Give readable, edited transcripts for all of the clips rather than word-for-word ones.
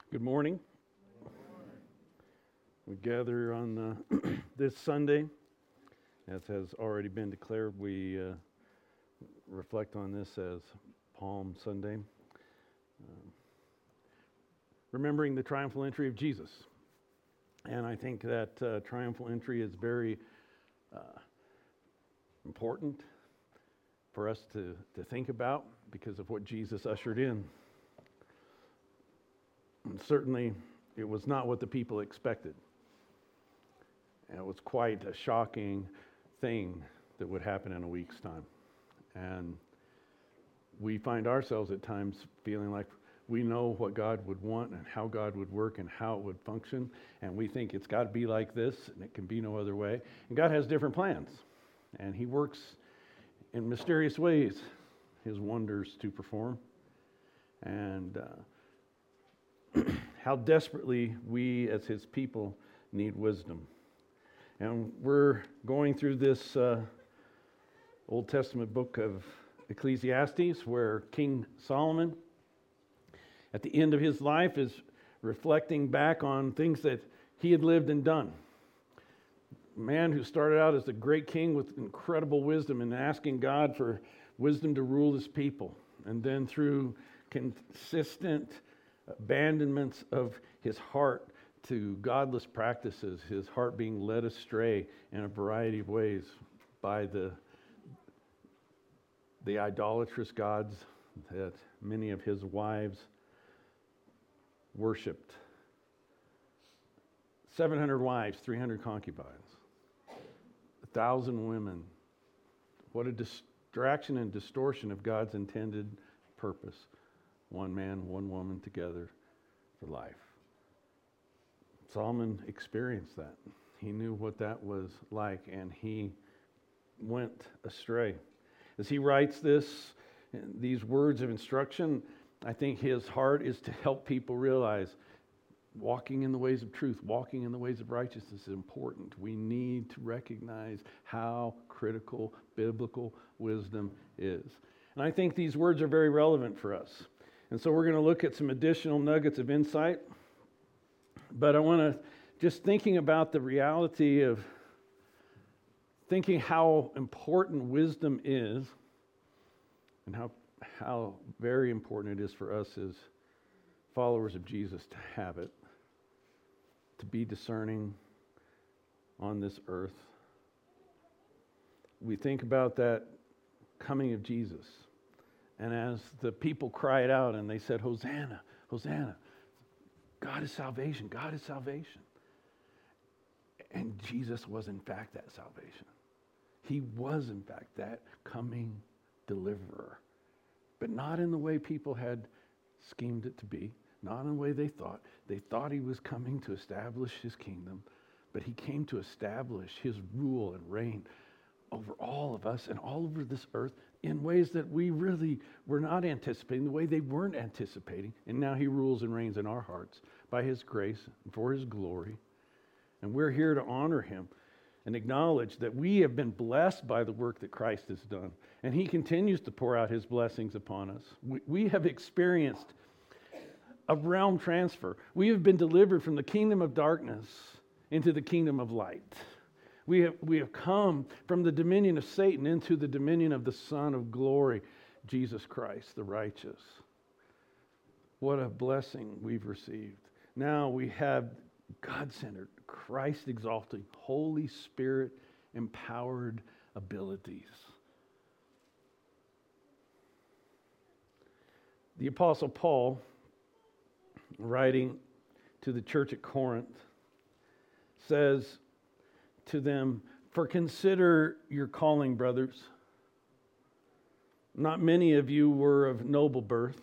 Good morning. We gather on this Sunday, as has already been declared. We reflect on this as Palm Sunday, remembering the triumphal entry of Jesus. And I think that triumphal entry is very important for us to think about because of what Jesus ushered in. And certainly, it was not what the people expected. And it was quite a shocking thing that would happen in a week's time. And we find ourselves at times feeling like we know what God would want and how God would work and how it would function. And we think it's got to be like this and it can be no other way. And God has different plans. And He works in mysterious ways, His wonders to perform. And how desperately we as His people need wisdom. And we're going through this Old Testament book of Ecclesiastes, where King Solomon, at the end of his life, is reflecting back on things that he had lived and done. A man who started out as a great king with incredible wisdom and asking God for wisdom to rule His people. And then through consistent abandonments of his heart to godless practices, his heart being led astray in a variety of ways by the idolatrous gods that many of his wives worshipped. 700 wives, 300 concubines, 1,000 women. What a distraction and distortion of God's intended purpose. One man, one woman together for life. Solomon experienced that. He knew what that was like, and he went astray. As he writes these words of instruction, I think his heart is to help people realize walking in the ways of truth, walking in the ways of righteousness is important. We need to recognize how critical biblical wisdom is. And I think these words are very relevant for us. And so we're going to look at some additional nuggets of insight. But I want to, just thinking about the reality of thinking how important wisdom is and how very important it is for us as followers of Jesus to have it, to be discerning on this earth. We think about that coming of Jesus. And as the people cried out and they said, Hosanna, Hosanna, God is salvation, God is salvation. And Jesus was in fact that salvation. He was in fact that coming deliverer. But not in the way people had schemed it to be, not in the way they thought. They thought He was coming to establish His kingdom, but He came to establish His rule and reign over all of us and all over this earth in ways that we really were not anticipating, the way they weren't anticipating. And now He rules and reigns in our hearts by His grace and for His glory. And we're here to honor Him and acknowledge that we have been blessed by the work that Christ has done. And He continues to pour out His blessings upon us. We have experienced a realm transfer. We have been delivered from the kingdom of darkness into the kingdom of light. We have come from the dominion of Satan into the dominion of the Son of glory, Jesus Christ, the righteous. What a blessing we've received. Now we have God-centered, Christ-exalting, Holy Spirit-empowered abilities. The Apostle Paul, writing to the church at Corinth, says to them, "For consider your calling, brothers. Not many of you were of noble birth.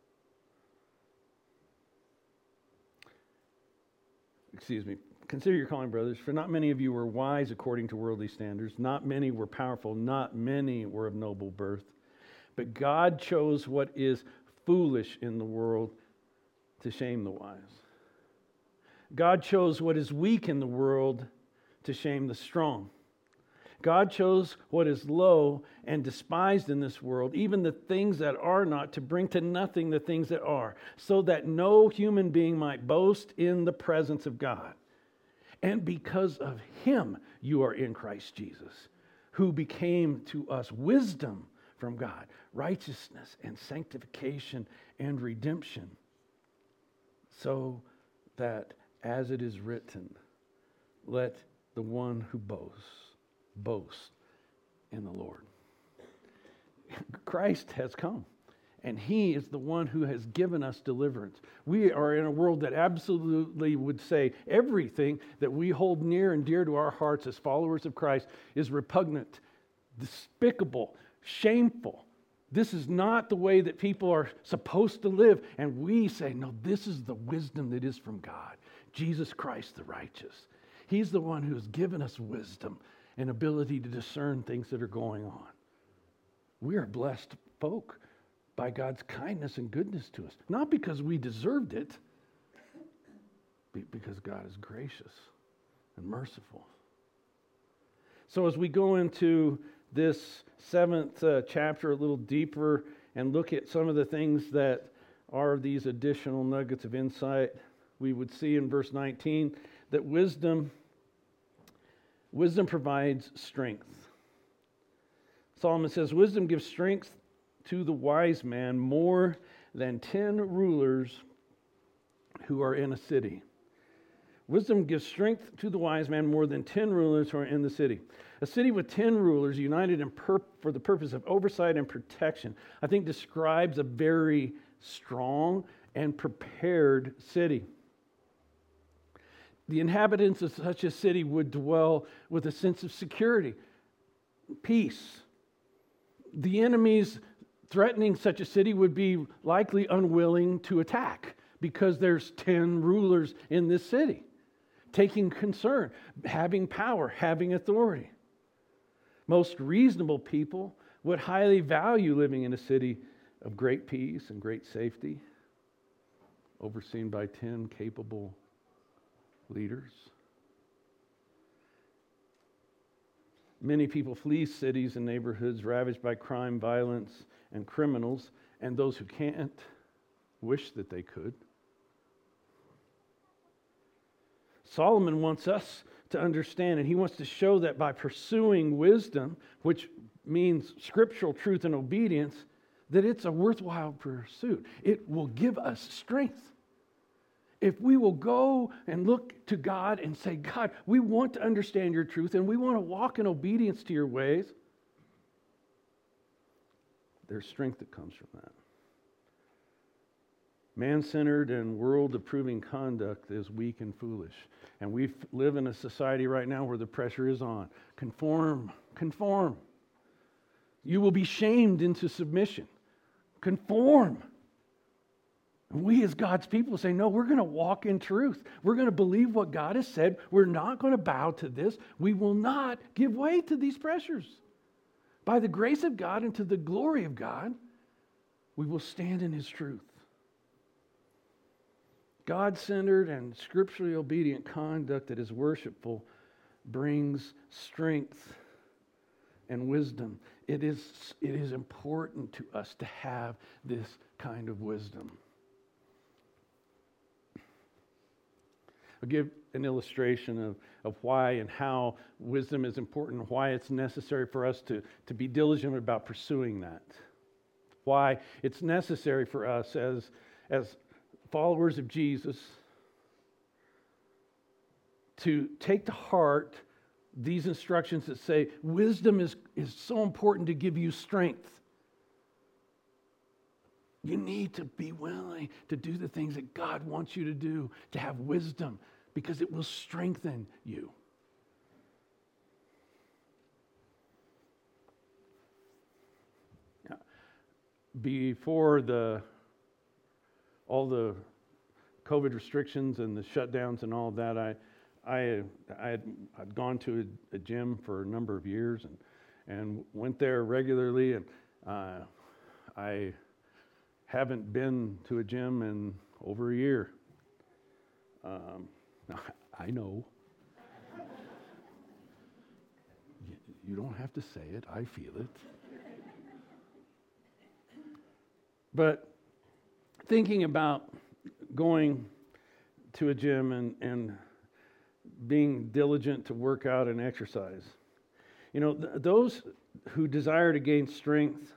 Consider your calling, brothers, for not many of you were wise according to worldly standards. Not many were powerful. Not many were of noble birth. But God chose what is foolish in the world to shame the wise. God chose what is weak in the world to shame the strong. God chose what is low and despised in this world, even the things that are not, to bring to nothing the things that are, so that no human being might boast in the presence of God. And because of him, you are in Christ Jesus, who became to us wisdom from God, righteousness and sanctification and redemption, so that, as it is written, let the one who boast in the Lord. Christ has come, and he is the one who has given us deliverance. We are in a world that absolutely would say everything that we hold near and dear to our hearts as followers of Christ is repugnant, despicable, shameful. This is not the way that people are supposed to live. And we say, no, this is the wisdom that is from God. Jesus Christ, the righteous. He's the one who has given us wisdom and ability to discern things that are going on. We are blessed folk by God's kindness and goodness to us. Not because we deserved it, but because God is gracious and merciful. So as we go into this 7th chapter a little deeper and look at some of the things that are these additional nuggets of insight, we would see in verse 19 that wisdom provides strength. Solomon says, wisdom gives strength to the wise man more than 10 rulers who are in a city. Wisdom gives strength to the wise man more than 10 rulers who are in the city. A city with 10 rulers united for the purpose of oversight and protection, I think describes a very strong and prepared city. The inhabitants of such a city would dwell with a sense of security, peace. The enemies threatening such a city would be likely unwilling to attack because there's 10 rulers in this city, taking concern, having power, having authority. Most reasonable people would highly value living in a city of great peace and great safety, overseen by 10 capable leaders. Many people flee cities and neighborhoods ravaged by crime, violence, and criminals, and those who can't wish that they could. Solomon wants us to understand, and he wants to show that by pursuing wisdom, which means scriptural truth and obedience, that it's a worthwhile pursuit. It will give us strength. If we will go and look to God and say, God, we want to understand your truth and we want to walk in obedience to your ways, there's strength that comes from that. Man-centered and world-approving conduct is weak and foolish. And we live in a society right now where the pressure is on. Conform. You will be shamed into submission. Conform. And we as God's people say, no, we're going to walk in truth. We're going to believe what God has said. We're not going to bow to this. We will not give way to these pressures. By the grace of God and to the glory of God, we will stand in his truth. God-centered and scripturally obedient conduct that is worshipful brings strength and wisdom. It is important to us to have this kind of wisdom. I'll give an illustration of why and how wisdom is important, why it's necessary for us to be diligent about pursuing that. Why it's necessary for us as followers of Jesus to take to heart these instructions that say wisdom is so important to give you strength. You need to be willing to do the things that God wants you to do, to have wisdom, because it will strengthen you. Before all the COVID restrictions and the shutdowns and all of that, I'd gone to a gym for a number of years and went there regularly, and I haven't been to a gym in over a year. I know. You don't have to say it. I feel it. But thinking about going to a gym and being diligent to work out and exercise, those who desire to gain strength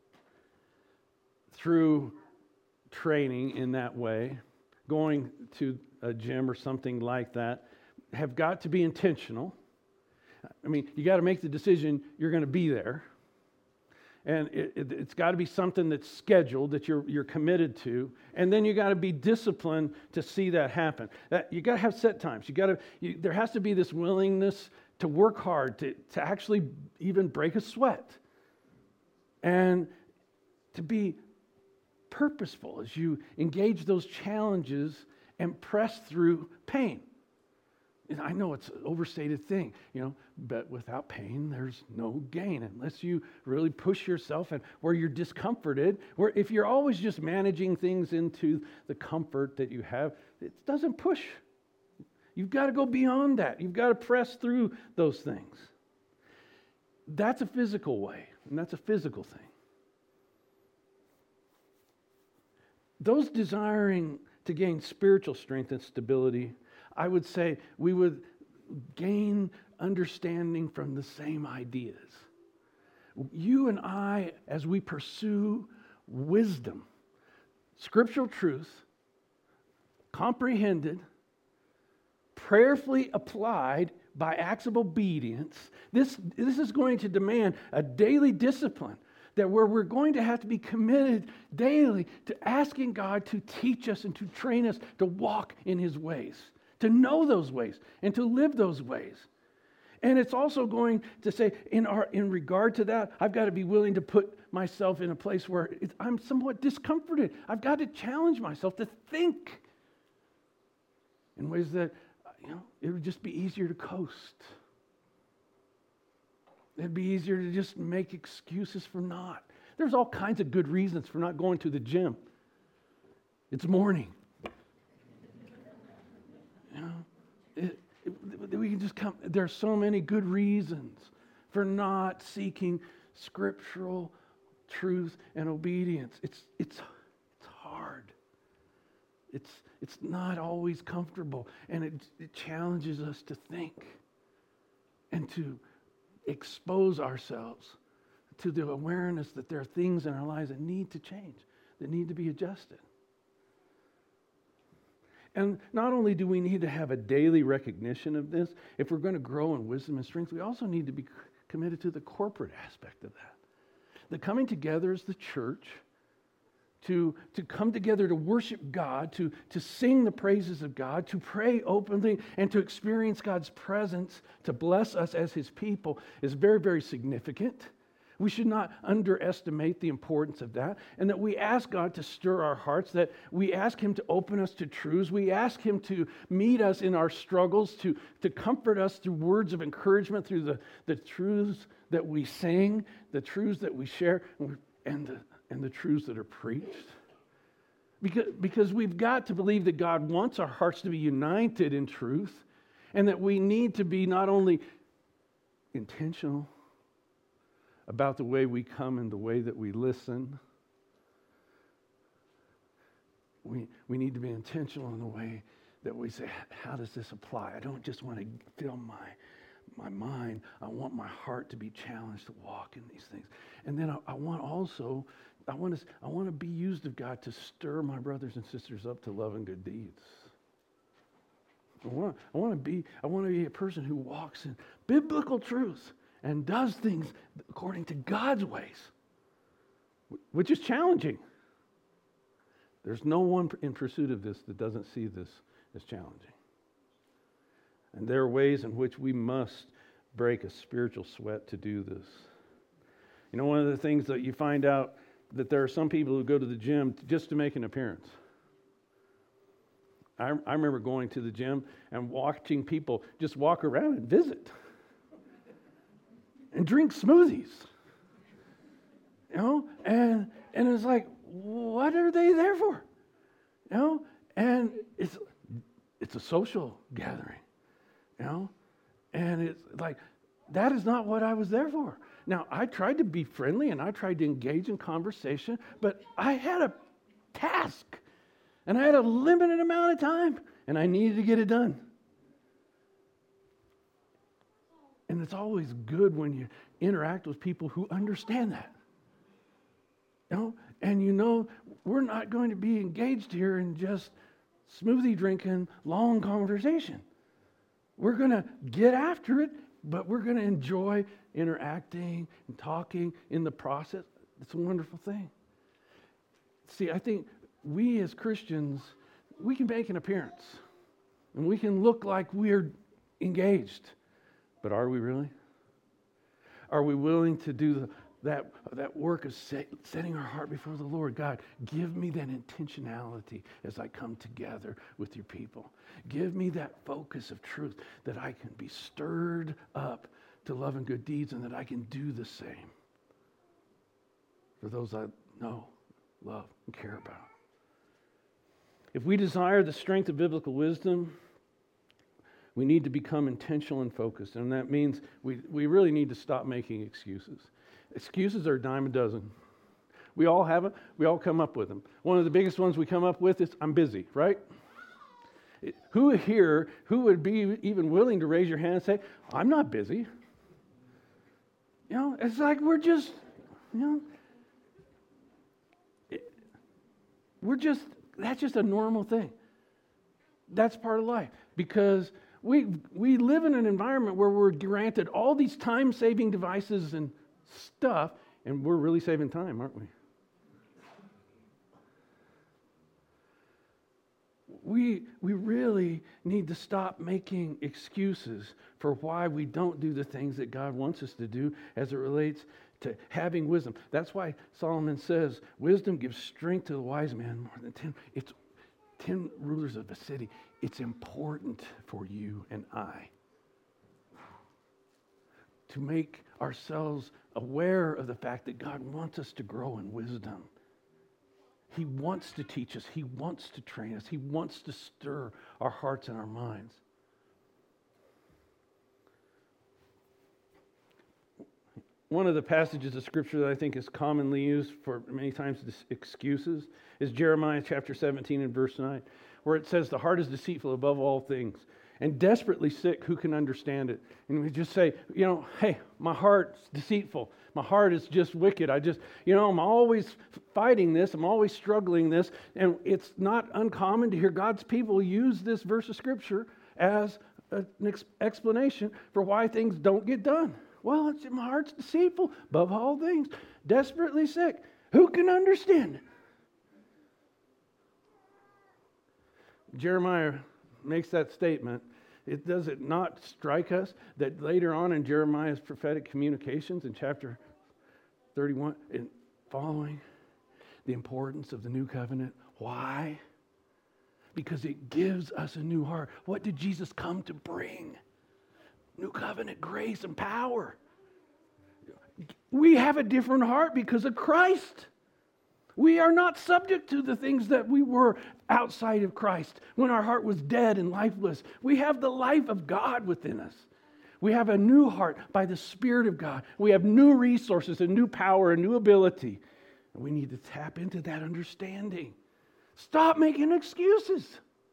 through training in that way, going to a gym or something like that, have got to be intentional. I mean, you got to make the decision you're going to be there. And it's got to be something that's scheduled, that you're committed to, and then you got to be disciplined to see that happen. You got to have set times. There has to be this willingness to work hard, to actually even break a sweat, and to be purposeful as you engage those challenges and press through pain. And I know it's an overstated thing, but without pain, there's no gain unless you really push yourself, and where you're discomforted, where if you're always just managing things into the comfort that you have, it doesn't push. You've got to go beyond that. You've got to press through those things. That's a physical way, and that's a physical thing. Those desiring to gain spiritual strength and stability, I would say we would gain understanding from the same ideas. You and I, as we pursue wisdom, scriptural truth, comprehended, prayerfully applied by acts of obedience, this is going to demand a daily discipline that where we're going to have to be committed daily to asking God to teach us and to train us to walk in His ways, to know those ways and to live those ways. And it's also going to say, in regard to that, I've got to be willing to put myself in a place where I'm somewhat discomforted. I've got to challenge myself to think in ways that, it would just be easier to coast. It'd be easier to just make excuses for not. There's all kinds of good reasons for not going to the gym. It's morning. We can just come. There's so many good reasons for not seeking scriptural truth and obedience. It's hard. It's not always comfortable, and it challenges us to think and to expose ourselves to the awareness that there are things in our lives that need to change, that need to be adjusted. And not only do we need to have a daily recognition of this, if we're going to grow in wisdom and strength, we also need to be committed to the corporate aspect of that. The coming together as the church, to come together to worship God, to sing the praises of God, to pray openly, and to experience God's presence, to bless us as His people, is very, very significant. We should not underestimate the importance of that, and that we ask God to stir our hearts, that we ask Him to open us to truths, we ask Him to meet us in our struggles, to comfort us through words of encouragement, through the truths that we sing, the truths that we share, and the truths that are preached. Because we've got to believe that God wants our hearts to be united in truth, and that we need to be not only intentional about the way we come and the way that we listen, we need to be intentional in the way that we say, how does this apply? I don't just want to fill my mind. I want my heart to be challenged to walk in these things. And then I want to be used of God to stir my brothers and sisters up to love and good deeds. I want to be a person who walks in biblical truth and does things according to God's ways, which is challenging. There's no one in pursuit of this that doesn't see this as challenging. And there are ways in which we must break a spiritual sweat to do this. One of the things that you find out, that there are some people who go to the gym just to make an appearance. I remember going to the gym and watching people just walk around and visit and drink smoothies. And it's like, what are they there for? And it's a social gathering. And it's like, That is not what I was there for. Now, I tried to be friendly and I tried to engage in conversation, but I had a task and I had a limited amount of time and I needed to get it done. And it's always good when you interact with people who understand that. And we're not going to be engaged here in just smoothie drinking, long conversation. We're going to get after it, but we're going to enjoy interacting and talking in the process. It's a wonderful thing. See, I think we as Christians, we can make an appearance and we can look like we're engaged. But are we really? Are we willing to do that work of setting our heart before the Lord? God, give me that intentionality as I come together with your people. Give me that focus of truth that I can be stirred up to love and good deeds and that I can do the same for those I know, love, and care about. If we desire the strength of biblical wisdom, we need to become intentional and focused. And that means we really need to stop making excuses. Excuses are a dime a dozen. We all have them. We all come up with them. One of the biggest ones we come up with is, I'm busy, right? Who here, who would be even willing to raise your hand and say, I'm not busy? It's like we're just, that's just a normal thing. That's part of life. Because we live in an environment where we're granted all these time-saving devices and stuff, and we're really saving time, aren't we? We really need to stop making excuses for why we don't do the things that God wants us to do as it relates to having wisdom. That's why Solomon says, wisdom gives strength to the wise man more than 10 rulers of a city. It's important for you and I to make ourselves aware of the fact that God wants us to grow in wisdom. He wants to teach us. He wants to train us. He wants to stir our hearts and our minds. One of the passages of Scripture that I think is commonly used for many times as excuses is Jeremiah chapter 17 and verse 9, where it says, the heart is deceitful above all things and desperately sick, who can understand it? And we just say, hey, my heart's deceitful. My heart is just wicked. I'm always fighting this. I'm always struggling this. And it's not uncommon to hear God's people use this verse of Scripture as an explanation for why things don't get done. Well, my heart's deceitful above all things, desperately sick. Who can understand it? Jeremiah makes that statement. Does it not strike us that later on in Jeremiah's prophetic communications in chapter 31 and following, the importance of the new covenant? Why? Because it gives us a new heart. What did Jesus come to bring? New covenant grace and power. We have a different heart because of Christ. We are not subject to the things that we were outside of Christ when our heart was dead and lifeless. We have the life of God within us. We have a new heart by the Spirit of God. We have new resources and new power and new ability. And we need to tap into that understanding. Stop making excuses.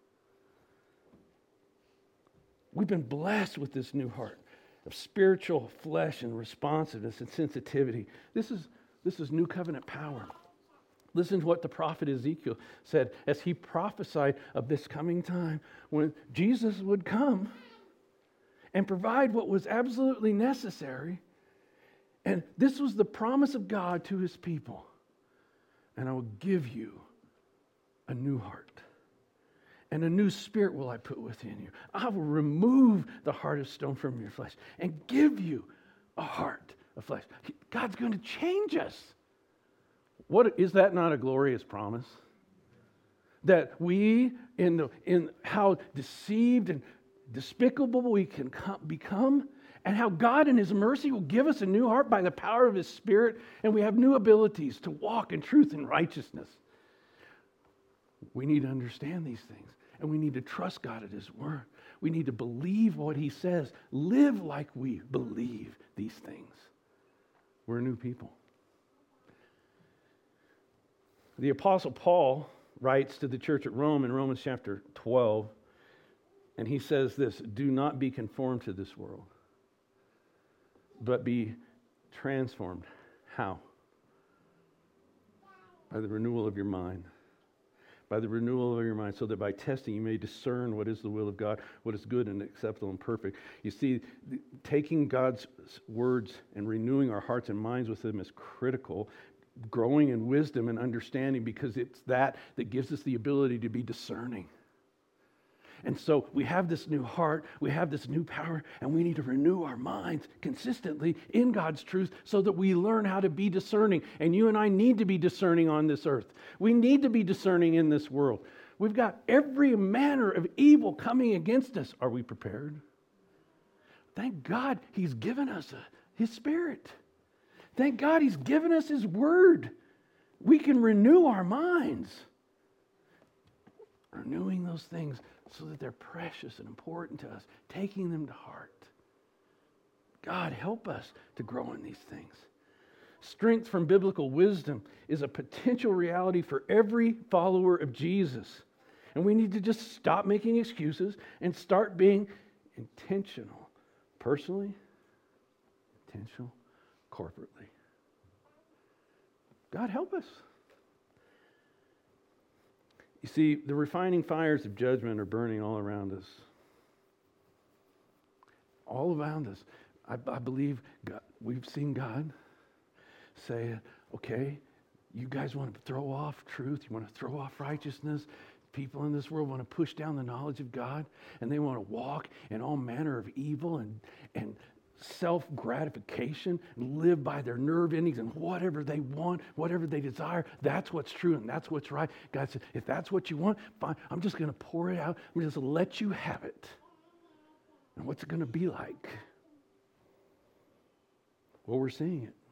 We've been blessed with this new heart of spiritual flesh and responsiveness and sensitivity. This is new covenant power. Listen to what the prophet Ezekiel said as he prophesied of this coming time when Jesus would come and provide what was absolutely necessary. And this was the promise of God to his people. And I will give you a new heart. And a new spirit will I put within you. I will remove the heart of stone from your flesh and give you a heart of flesh. God's going to change us. What is that not a glorious promise? That we, in how deceived and despicable we can become, and how God in his mercy will give us a new heart by the power of his Spirit, and we have new abilities to walk in truth and righteousness. We need to understand these things, and we need to trust God at his word. We need to believe what he says. Live like we believe these things. We're a new people. The Apostle Paul writes to the church at Rome in Romans chapter 12, and he says this, do not be conformed to this world, but be transformed. How? By the renewal of your mind. By the renewal of your mind, so that by testing you may discern what is the will of God, what is good and acceptable and perfect. You see, taking God's words and renewing our hearts and minds with them is critical. Growing in wisdom and understanding, because it's that gives us the ability to be discerning. And so we have this new heart, we have this new power, and we need to renew our minds consistently in God's truth so that we learn how to be discerning. And you and I need to be discerning on this earth. We need to be discerning in this world. We've got every manner of evil coming against us. Are we prepared? Thank God He's given us His Spirit. Thank God He's given us His Word. We can renew our minds. Renewing those things so that they're precious and important to us, taking them to heart. God, help us to grow in these things. Strength from biblical wisdom is a potential reality for every follower of Jesus. And we need to just stop making excuses and start being intentional. Personally, intentional, corporately. God, help us. You see, the refining fires of judgment are burning all around us. All around us. I believe God, we've seen God say, okay, you guys want to throw off truth, you want to throw off righteousness. People in this world want to push down the knowledge of God, and they want to walk in all manner of evil and self-gratification and live by their nerve endings and whatever they want, whatever they desire, that's what's true and that's what's right. God said, if that's what you want, fine, I'm just going to pour it out. I'm just going to let you have it. And what's it going to be like? Well, we're seeing it.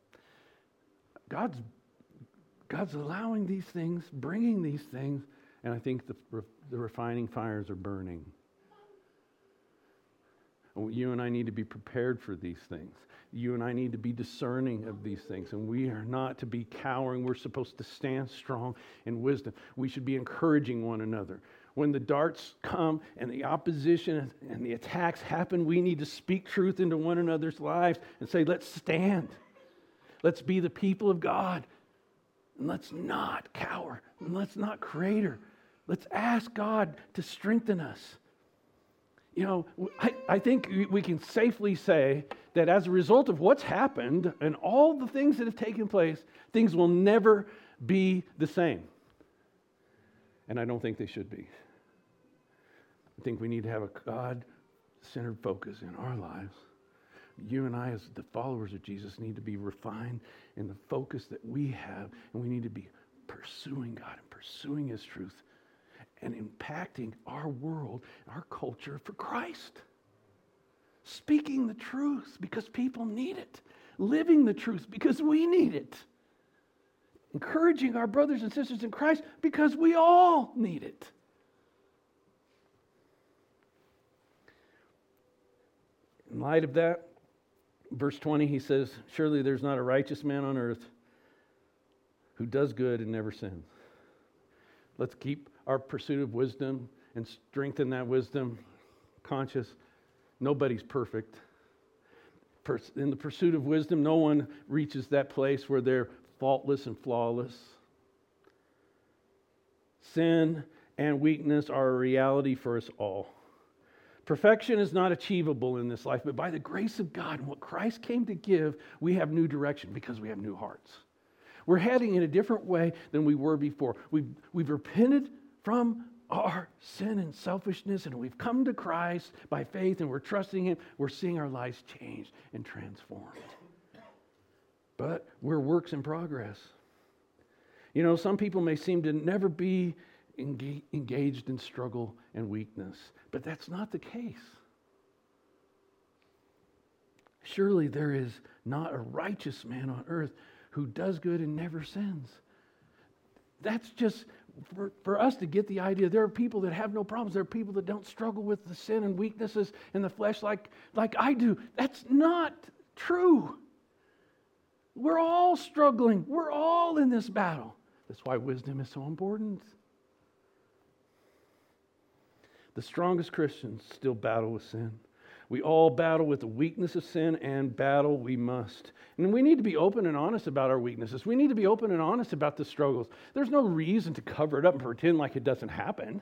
God's allowing these things, bringing these things, and I think the refining fires are burning. You and I need to be prepared for these things. You and I need to be discerning of these things. And we are not to be cowering. We're supposed to stand strong in wisdom. We should be encouraging one another. When the darts come and the opposition and the attacks happen, we need to speak truth into one another's lives and say, let's stand. Let's be the people of God. And let's not cower. And let's not crater. Let's ask God to strengthen us. You know, I think we can safely say that as a result of what's happened and all the things that have taken place, things will never be the same. And I don't think they should be. I think we need to have a God-centered focus in our lives. You and I, as the followers of Jesus, need to be refined in the focus that we have, and we need to be pursuing God and pursuing His truth and impacting our world, our culture for Christ. Speaking the truth because people need it. Living the truth because we need it. Encouraging our brothers and sisters in Christ because we all need it. In light of that, verse 20, he says, surely there's not a righteous man on earth who does good and never sins. Let's keep our pursuit of wisdom and strengthen that wisdom conscious. Nobody's perfect. In the pursuit of wisdom, no one reaches that place where they're faultless and flawless. Sin and weakness are a reality for us all. Perfection is not achievable in this life, but by the grace of God and what Christ came to give, we have new direction because we have new hearts. We're heading in a different way than we were before. We've repented from our sin and selfishness, and we've come to Christ by faith, and we're trusting Him. We're seeing our lives changed and transformed. But we're works in progress. You know, some people may seem to never be engaged in struggle and weakness, but that's not the case. Surely there is not a righteous man on earth who does good and never sins. That's just for us to get the idea there are people that have no problems. There are people that don't struggle with the sin and weaknesses in the flesh like I do. That's not true. We're all struggling. We're all in this battle. That's why wisdom is so important. The strongest Christians still battle with sin. We all battle with the weakness of sin, and battle we must. And we need to be open and honest about our weaknesses. We need to be open and honest about the struggles. There's no reason to cover it up and pretend like it doesn't happen.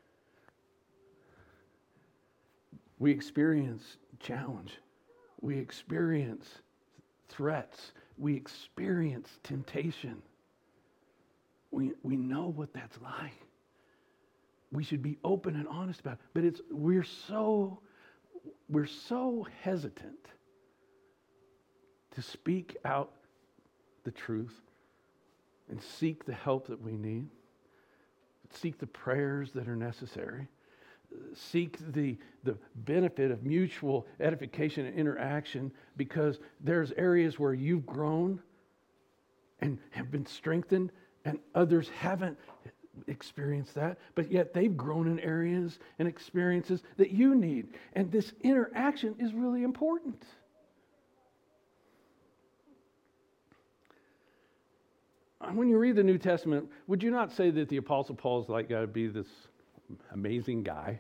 We experience challenge. We experience threats. We experience temptation. We know what that's like. We should be open and honest about it. But we're so hesitant to speak out the truth and seek the help that we need, seek the prayers that are necessary, seek the benefit of mutual edification and interaction, because there's areas where you've grown and have been strengthened and others haven't experienced that, but yet they've grown in areas and experiences that you need. And this interaction is really important. When you read the New Testament, would you not say that the Apostle Paul's got to be this amazing guy?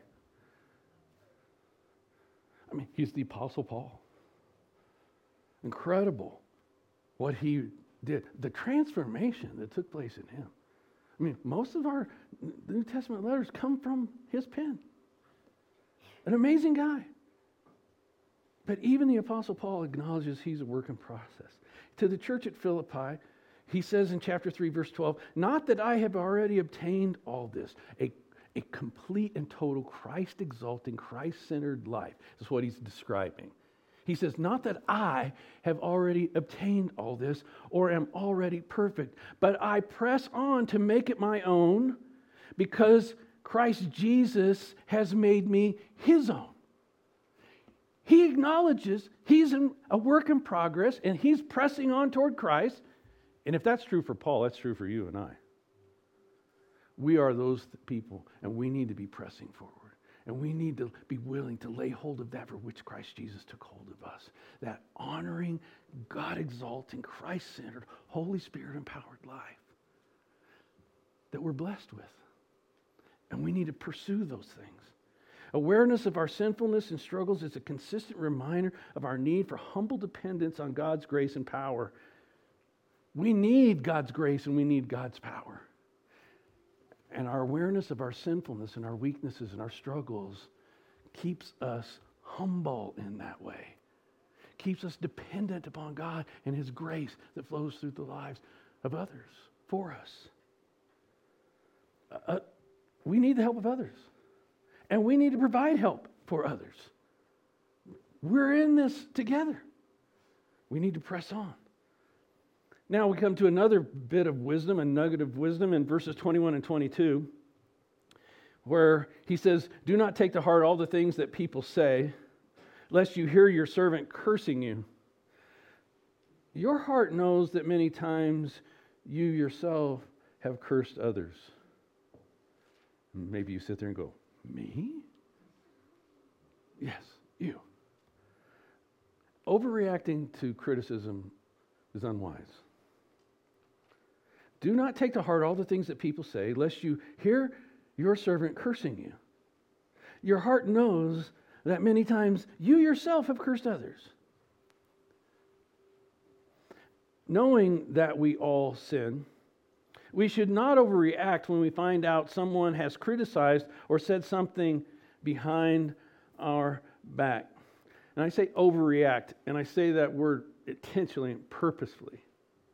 I mean, he's the Apostle Paul. Incredible what he did. The transformation that took place in him. I mean, most of our New Testament letters come from his pen. An amazing guy. But even the Apostle Paul acknowledges he's a work in process. To the church at Philippi, he says in chapter 3, verse 12, not that I have already obtained all this, a complete and total Christ-exalting, Christ-centered life is what he's describing. He says, not that I have already obtained all this or am already perfect, but I press on to make it my own because Christ Jesus has made me his own. He acknowledges he's a work in progress and he's pressing on toward Christ. And if that's true for Paul, that's true for you and I. We are those people, and we need to be pressing forward. And we need to be willing to lay hold of that for which Christ Jesus took hold of us. That honoring, God-exalting, Christ-centered, Holy Spirit-empowered life that we're blessed with. And we need to pursue those things. Awareness of our sinfulness and struggles is a consistent reminder of our need for humble dependence on God's grace and power. We need God's grace and we need God's power. And our awareness of our sinfulness and our weaknesses and our struggles keeps us humble in that way. Keeps us dependent upon God and His grace that flows through the lives of others for us. We need the help of others. And we need to provide help for others. We're in this together. We need to press on. Now we come to another bit of wisdom, a nugget of wisdom in verses 21 and 22, where he says, do not take to heart all the things that people say, lest you hear your servant cursing you. Your heart knows that many times you yourself have cursed others. Maybe you sit there and go, me? Yes, you. Overreacting to criticism is unwise. Do not take to heart all the things that people say, lest you hear your servant cursing you. Your heart knows that many times you yourself have cursed others. Knowing that we all sin, we should not overreact when we find out someone has criticized or said something behind our back. And I say overreact, and I say that word intentionally and purposefully.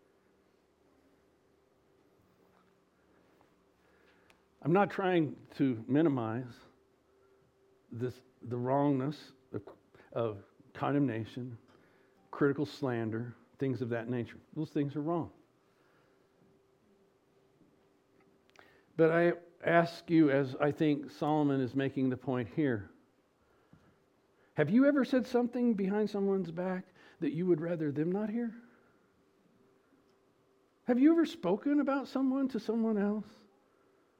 I'm not trying to minimize the wrongness of condemnation, critical slander, things of that nature. Those things are wrong. But I ask you, as I think Solomon is making the point here, have you ever said something behind someone's back that you would rather them not hear? Have you ever spoken about someone to someone else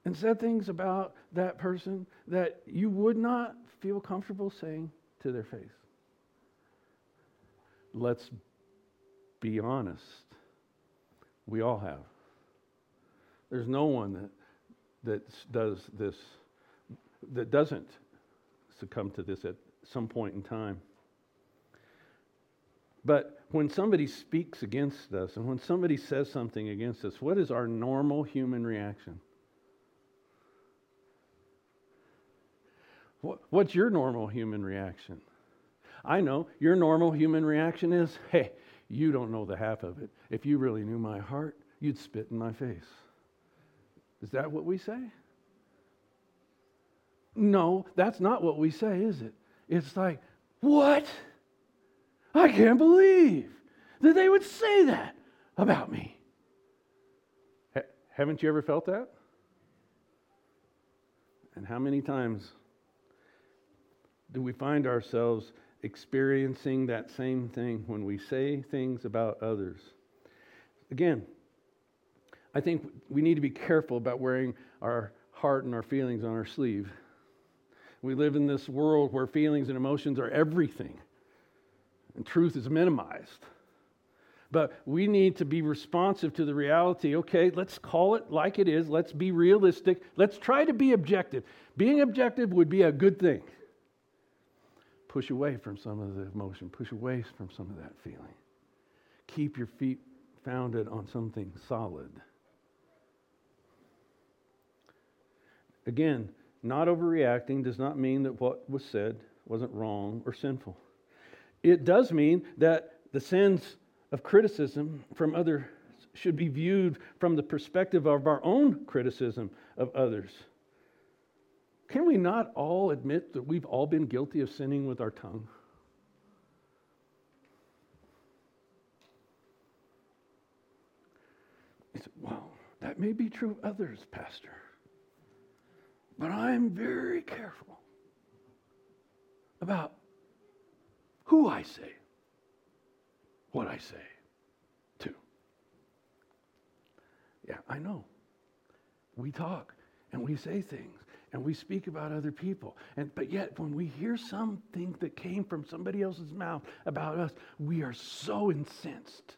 and said things about that person that you would not feel comfortable saying to their face. Let's be honest. We all have. There's no one that does this, that doesn't succumb to this at some point in time. But when somebody speaks against us and when somebody says something against us, what is our normal human reaction? What's your normal human reaction? I know your normal human reaction is, hey, you don't know the half of it. If you really knew my heart, you'd spit in my face. Is that what we say? No, that's not what we say, is it? It's like, what? I can't believe that they would say that about me. Haven't you ever felt that? And how many times do we find ourselves experiencing that same thing when we say things about others? Again, I think we need to be careful about wearing our heart and our feelings on our sleeve. We live in this world where feelings and emotions are everything, and truth is minimized. But we need to be responsive to the reality. Okay, let's call it like it is. Let's be realistic. Let's try to be objective. Being objective would be a good thing. Push away from some of the emotion. Push away from some of that feeling. Keep your feet founded on something solid. Again, not overreacting does not mean that what was said wasn't wrong or sinful. It does mean that the sins of criticism from others should be viewed from the perspective of our own criticism of others. Can we not all admit that we've all been guilty of sinning with our tongue? He said, well, that may be true of others, Pastor. But I'm very careful about who I say, what I say to. Yeah, I know. We talk and we say things and we speak about other people. But yet when we hear something that came from somebody else's mouth about us, we are so incensed.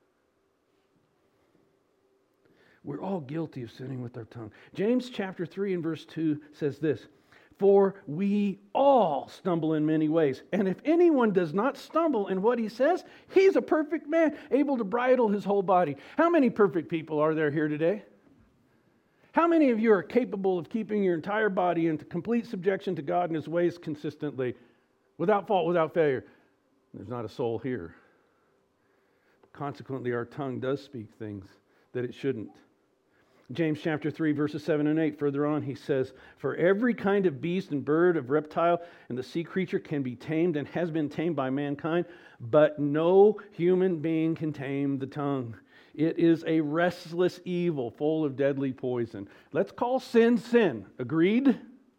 We're all guilty of sinning with our tongue. James chapter 3 and verse 2 says this, for we all stumble in many ways. And if anyone does not stumble in what he says, he's a perfect man, able to bridle his whole body. How many perfect people are there here today? How many of you are capable of keeping your entire body into complete subjection to God and His ways consistently, without fault, without failure? There's not a soul here. Consequently, our tongue does speak things that it shouldn't. James chapter 3, verses 7 and 8, further on, he says, for every kind of beast and bird, of reptile, and the sea creature can be tamed and has been tamed by mankind, but no human being can tame the tongue. It is a restless evil full of deadly poison. Let's call sin, sin. Agreed?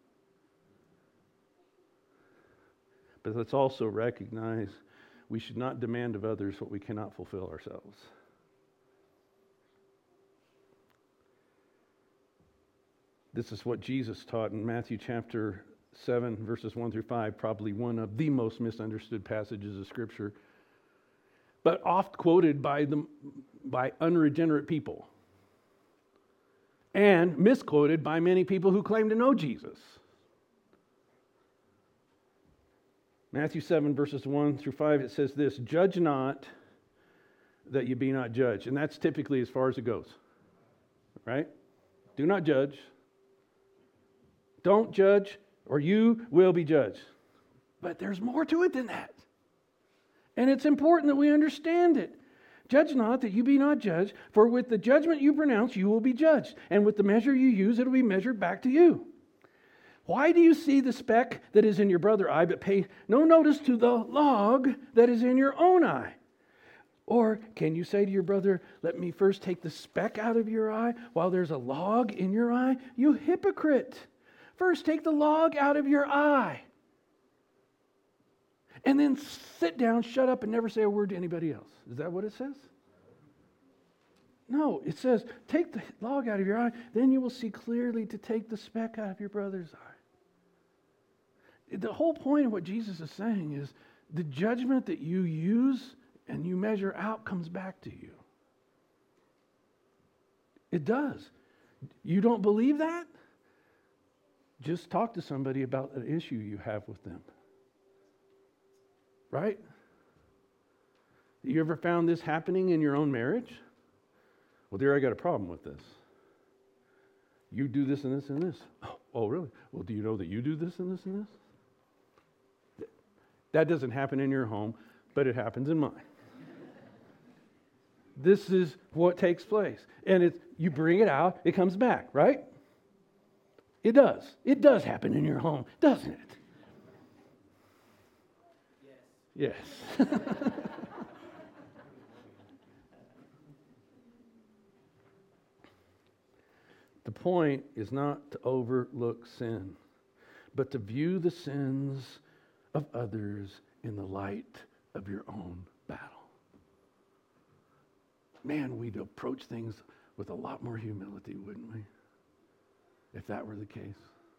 But let's also recognize we should not demand of others what we cannot fulfill ourselves. This is what Jesus taught in Matthew chapter 7, verses 1 through 5, probably one of the most misunderstood passages of Scripture, but oft quoted by unregenerate people and misquoted by many people who claim to know Jesus. Matthew 7, verses 1 through 5, it says this, judge not that you be not judged. And that's typically as far as it goes, right? Do not judge. Don't judge, or you will be judged. But there's more to it than that. And it's important that we understand it. Judge not that you be not judged, for with the judgment you pronounce, you will be judged. And with the measure you use, it will be measured back to you. Why do you see the speck that is in your brother's eye, but pay no notice to the log that is in your own eye? Or can you say to your brother, let me first take the speck out of your eye while there's a log in your eye? You hypocrite! First, take the log out of your eye. And then sit down, shut up, and never say a word to anybody else. Is that what it says? No, it says, take the log out of your eye, then you will see clearly to take the speck out of your brother's eye. The whole point of what Jesus is saying is the judgment that you use and you measure out comes back to you. It does. You don't believe that? Just talk to somebody about an issue you have with them. Right? You ever found this happening in your own marriage? Well, dear, I got a problem with this. You do this and this and this. Oh, really? Well, do you know that you do this and this and this? That doesn't happen in your home, but it happens in mine. This is what takes place. And you bring it out, it comes back, right? It does. It does happen in your home, doesn't it? Yes. The point is not to overlook sin, but to view the sins of others in the light of your own battle. Man, we'd approach things with a lot more humility, wouldn't we? If that were the case.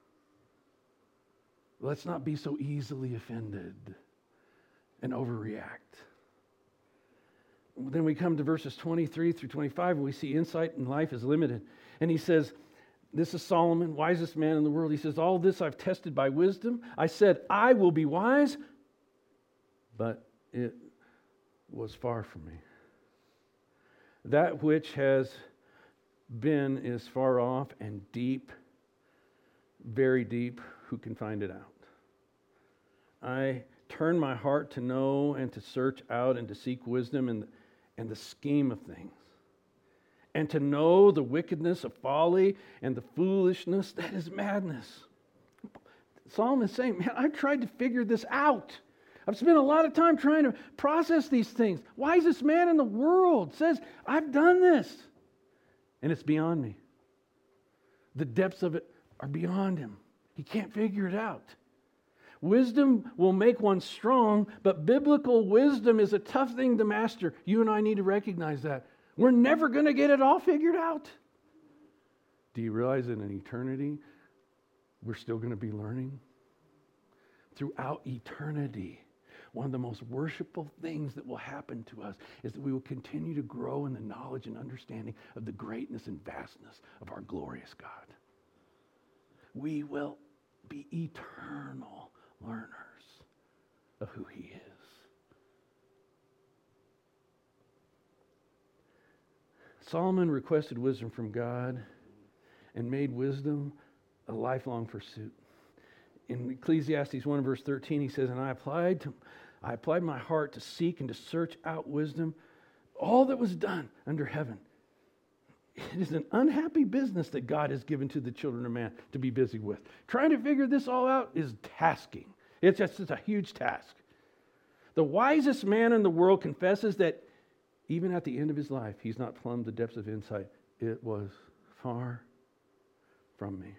Let's not be so easily offended and overreact. Then we come to verses 23 through 25, and we see insight in life is limited. And he says, this is Solomon, wisest man in the world. He says, all this I've tested by wisdom. I said, I will be wise, but it was far from me. That which has been is far off and deep, very deep. Who can find it out? I turn my heart to know and to search out and to seek wisdom and the scheme of things. And to know the wickedness of folly and the foolishness that is madness. Solomon is saying, man, I've tried to figure this out. I've spent a lot of time trying to process these things. Wisest man in the world says, I've done this. And it's beyond me. The depths of it are beyond him. He can't figure it out. Wisdom will make one strong, but biblical wisdom is a tough thing to master. You and I need to recognize that. We're never going to get it all figured out. Do you realize that in eternity, we're still going to be learning? Throughout eternity, one of the most worshipful things that will happen to us is that we will continue to grow in the knowledge and understanding of the greatness and vastness of our glorious God. We will be eternal learners of who He is. Solomon requested wisdom from God and made wisdom a lifelong pursuit. In Ecclesiastes 1 verse 13, he says, and I applied my heart to seek and to search out wisdom, all that was done under heaven. It is an unhappy business that God has given to the children of man to be busy with. Trying to figure this all out is tasking. It's a huge task. The wisest man in the world confesses that even at the end of his life, he's not plumbed the depths of insight. It was far from me.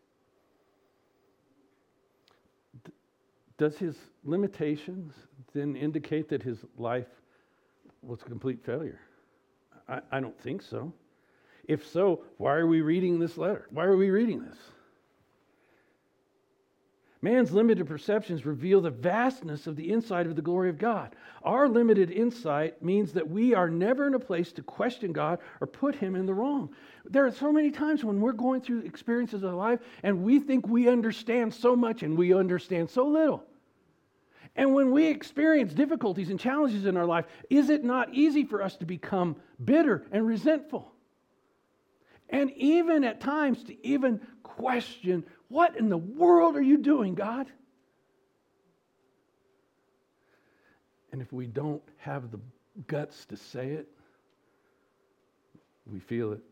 Does his limitations then indicate that his life was a complete failure? I don't think so. If so, why are we reading this letter? Why are we reading this? Man's limited perceptions reveal the vastness of the insight of the glory of God. Our limited insight means that we are never in a place to question God or put Him in the wrong. There are so many times when we're going through experiences of life and we think we understand so much and we understand so little. And when we experience difficulties and challenges in our life, is it not easy for us to become bitter and resentful? And even at times to even question, what in the world are you doing, God? And if we don't have the guts to say it, we feel it.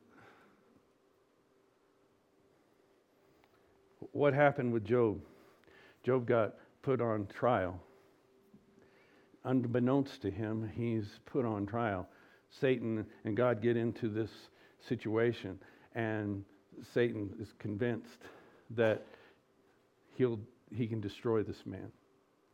What happened with Job? Job got put on trial. Unbeknownst to him, he's put on trial. Satan and God get into this situation, and Satan is convinced that he can destroy this man.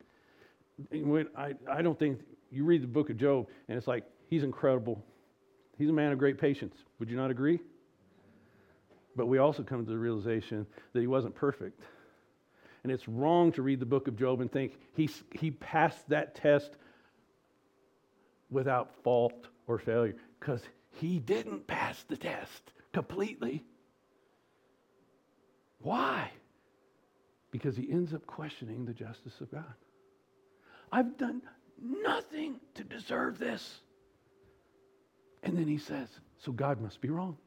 I don't think you read the book of Job, and it's like he's incredible. He's a man of great patience. Would you not agree? But we also come to the realization that he wasn't perfect. And it's wrong to read the book of Job and think he passed that test without fault or failure, because he didn't pass the test completely. Why? Because he ends up questioning the justice of God. I've done nothing to deserve this. And then he says, so God must be wrong.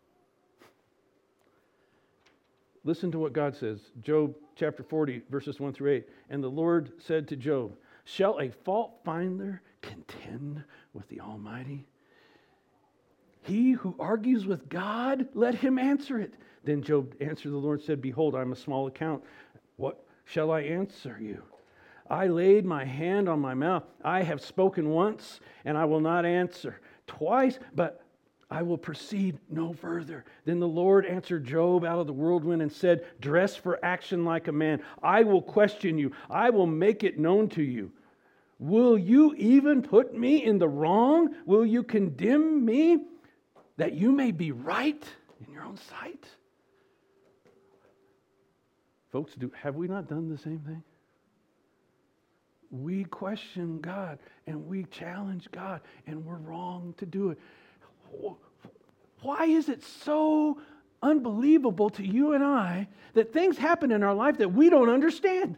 Listen to what God says. Job chapter 40, verses 1 through 8. And the Lord said to Job, shall a fault finder contend with the Almighty? He who argues with God, let him answer it. Then Job answered the Lord and said, behold, I'm a small account. What shall I answer you? I laid my hand on my mouth. I have spoken once, and I will not answer. Twice, but I will proceed no further. Then the Lord answered Job out of the whirlwind and said, dress for action like a man. I will question you. I will make it known to you. Will you even put me in the wrong? Will you condemn me that you may be right in your own sight? Folks, have we not done the same thing? We question God and we challenge God, and we're wrong to do it. Why is it so unbelievable to you and I that things happen in our life that we don't understand?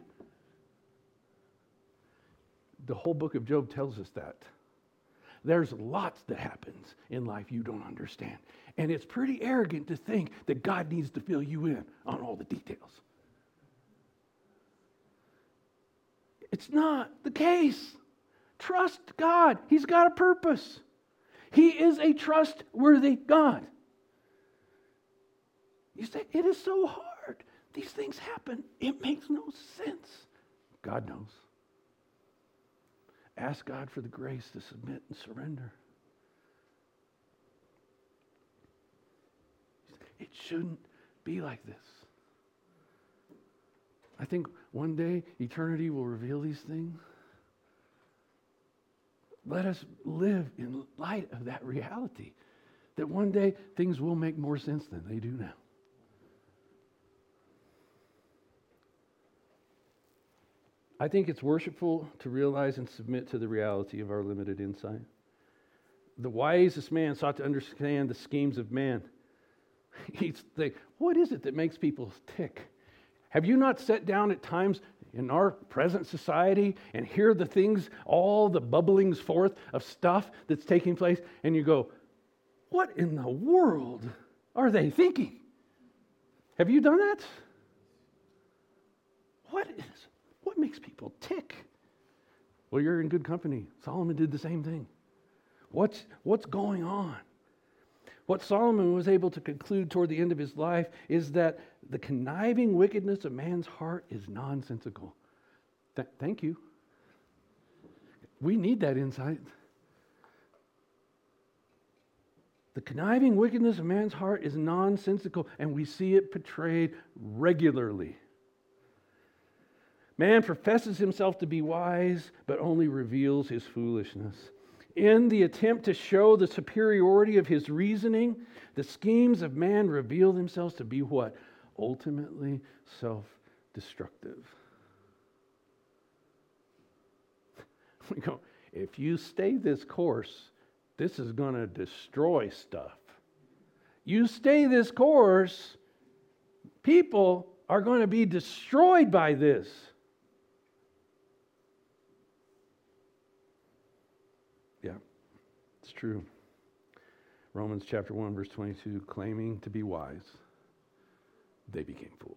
The whole book of Job tells us that. There's lots that happens in life you don't understand. And it's pretty arrogant to think that God needs to fill you in on all the details. It's not the case. Trust God. He's got a purpose. He is a trustworthy God. You say, it is so hard. These things happen. It makes no sense. God knows. Ask God for the grace to submit and surrender. It shouldn't be like this. I think one day eternity will reveal these things. Let us live in light of that reality, that one day things will make more sense than they do now. I think it's worshipful to realize and submit to the reality of our limited insight. The wisest man sought to understand the schemes of man. He's like, what is it that makes people tick? Have you not sat down at times in our present society and hear the things, all the bubblings forth of stuff that's taking place, and you go, what in the world are they thinking? Have you done that? What makes people tick? Well, you're in good company. Solomon did the same thing. What's going on? What Solomon was able to conclude toward the end of his life is that the conniving wickedness of man's heart is nonsensical. Thank you. We need that insight. The conniving wickedness of man's heart is nonsensical, and we see it portrayed regularly. Man professes himself to be wise, but only reveals his foolishness. In the attempt to show the superiority of his reasoning, the schemes of man reveal themselves to be what? Ultimately self-destructive. We go, if you stay this course, this is going to destroy stuff. You stay this course, people are going to be destroyed by this. Yeah, it's true. Romans chapter 1, verse 22, claiming to be wise, they became fools.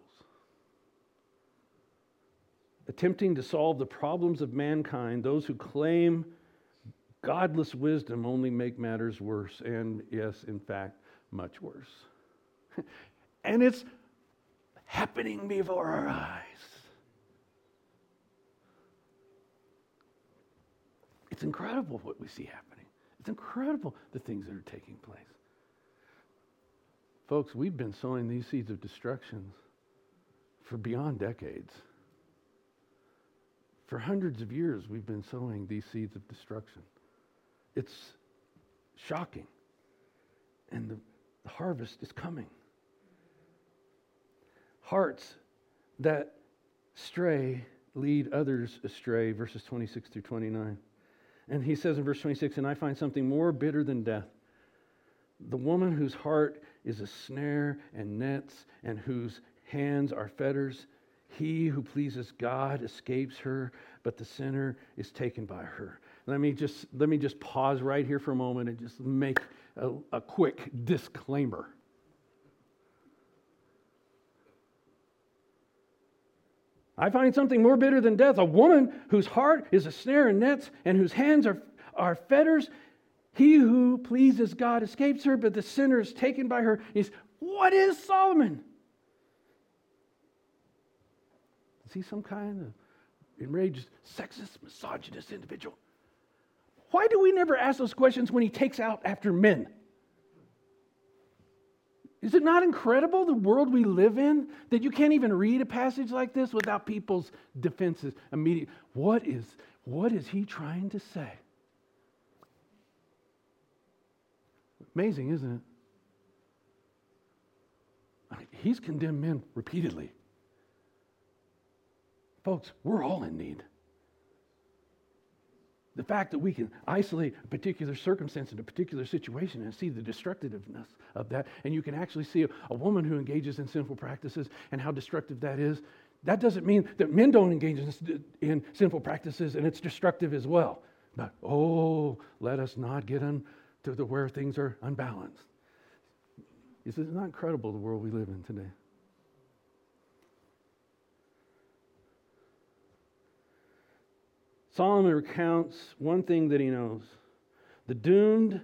Attempting to solve the problems of mankind, those who claim godless wisdom only make matters worse, and yes, in fact, much worse. And it's happening before our eyes. It's incredible what we see happening. It's incredible the things that are taking place. Folks, we've been sowing these seeds of destruction for beyond decades. For hundreds of years, we've been sowing these seeds of destruction. It's shocking. and the harvest is coming. Hearts that stray lead others astray, verses 26 through 29. And he says in verse 26, and I find something more bitter than death. The woman whose heart is a snare and nets, and whose hands are fetters. He who pleases God escapes her, but the sinner is taken by her. Let me just pause right here for a moment and just make a quick disclaimer. I find something more bitter than death. A woman whose heart is a snare and nets, and whose hands are fetters. He who pleases God escapes her, but the sinner is taken by her. What is Solomon? Is he some kind of enraged, sexist, misogynist individual? Why do we never ask those questions when he takes out after men? Is it not incredible, the world we live in, that you can't even read a passage like this without people's defenses immediately? What is he trying to say? Amazing, isn't it? He's condemned men repeatedly. Folks, we're all in need. The fact that we can isolate a particular circumstance in a particular situation and see the destructiveness of that, and you can actually see a woman who engages in sinful practices and how destructive that is, that doesn't mean that men don't engage in sinful practices and it's destructive as well. But, let us not get into where things are unbalanced. Is it not incredible, the world we live in today? Solomon recounts one thing that he knows. The doom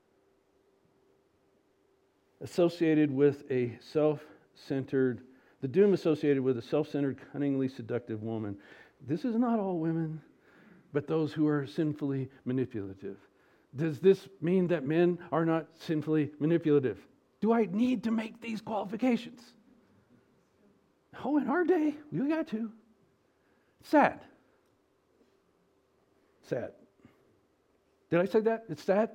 associated with a self-centered, cunningly seductive woman. This is not all women, but those who are sinfully manipulative. Does this mean that men are not sinfully manipulative? Do I need to make these qualifications? Oh, in our day, we got to. Sad. Sad. Did I say that? It's sad?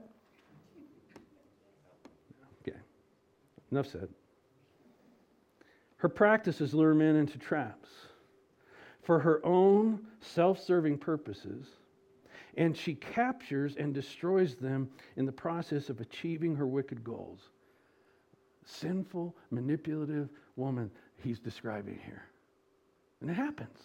Okay. Enough said. Her practices lure men into traps for her own self-serving purposes, and she captures and destroys them in the process of achieving her wicked goals. Sinful, manipulative woman he's describing here. And it happens.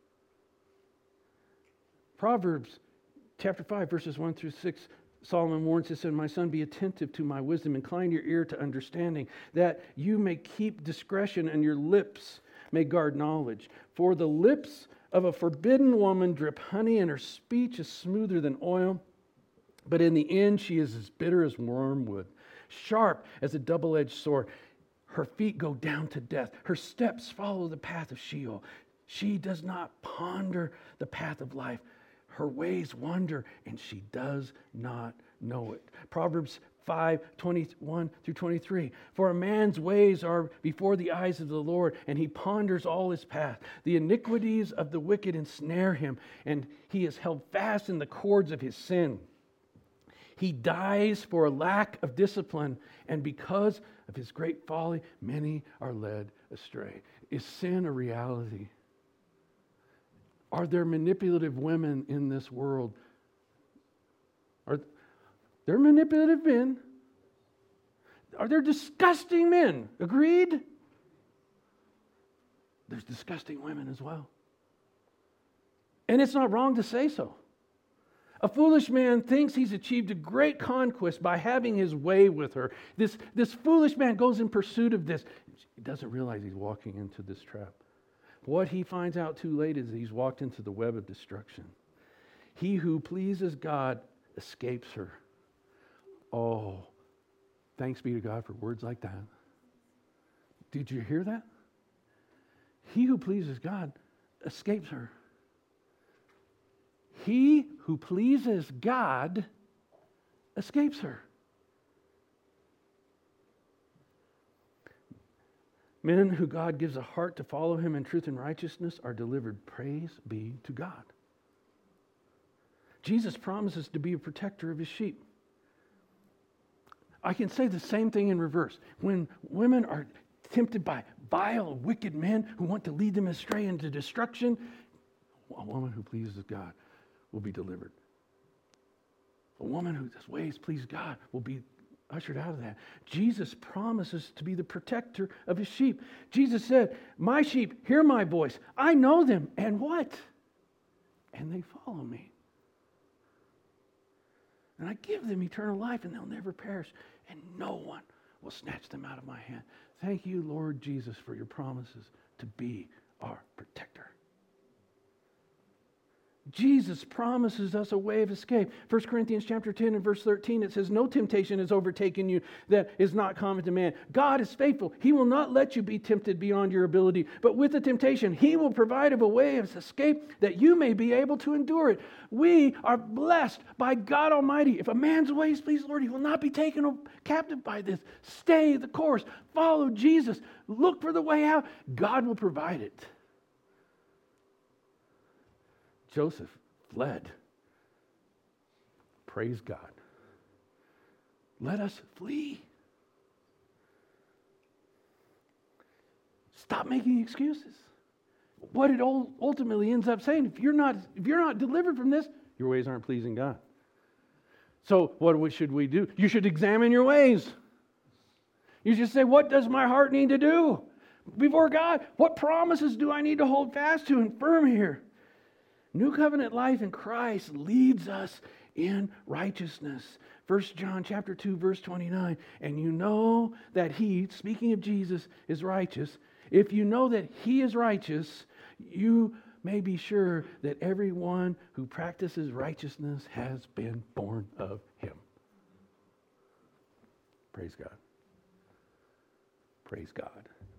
Proverbs Chapter 5, verses 1 through 6, Solomon warns us, and my son, be attentive to my wisdom, incline your ear to understanding, that you may keep discretion and your lips may guard knowledge. For the lips of a forbidden woman drip honey, and her speech is smoother than oil, but in the end she is as bitter as wormwood, sharp as a double-edged sword. Her feet go down to death. Her steps follow the path of Sheol. She does not ponder the path of life. Her ways wander, and she does not know it. Proverbs 5:21 through 23. For a man's ways are before the eyes of the Lord, and he ponders all his path. The iniquities of the wicked ensnare him, and he is held fast in the cords of his sin. He dies for a lack of discipline, and because of his great folly, many are led astray. Is sin a reality? Are there manipulative women in this world? Are there manipulative men? Are there disgusting men? Agreed? There's disgusting women as well. And it's not wrong to say so. A foolish man thinks he's achieved a great conquest by having his way with her. This foolish man goes in pursuit of this. He doesn't realize he's walking into this trap. What he finds out too late is that he's walked into the web of destruction. He who pleases God escapes her. Oh, thanks be to God for words like that. Did you hear that? He who pleases God escapes her. He who pleases God escapes her. Men who God gives a heart to follow him in truth and righteousness are delivered. Praise be to God. Jesus promises to be a protector of his sheep. I can say the same thing in reverse. When women are tempted by vile, wicked men who want to lead them astray into destruction, a woman who pleases God will be delivered. A woman whose ways please God will be ushered out of that. Jesus promises to be the protector of his sheep. Jesus said, my sheep hear my voice. I know them. And what? And they follow me. And I give them eternal life, and they'll never perish, and no one will snatch them out of my hand. Thank you, Lord Jesus, for your promises to be our protector. Jesus promises us a way of escape. 1 Corinthians chapter 10 and verse 13, it says, no temptation has overtaken you that is not common to man. God is faithful. He will not let you be tempted beyond your ability, but with the temptation, he will provide a way of escape that you may be able to endure it. We are blessed by God Almighty. If a man's ways please the Lord, he will not be taken captive by this. Stay the course. Follow Jesus. Look for the way out. God will provide it. Joseph fled. Praise God. Let us flee. Stop making excuses. What it ultimately ends up saying, if you're not delivered from this, your ways aren't pleasing God. So what should we do? You should examine your ways. You should say, what does my heart need to do before God? What promises do I need to hold fast to and firm here? New covenant life in Christ leads us in righteousness. 1 John chapter 2, verse 29. And you know that he, speaking of Jesus, is righteous. If you know that he is righteous, you may be sure that everyone who practices righteousness has been born of him. Praise God. Praise God.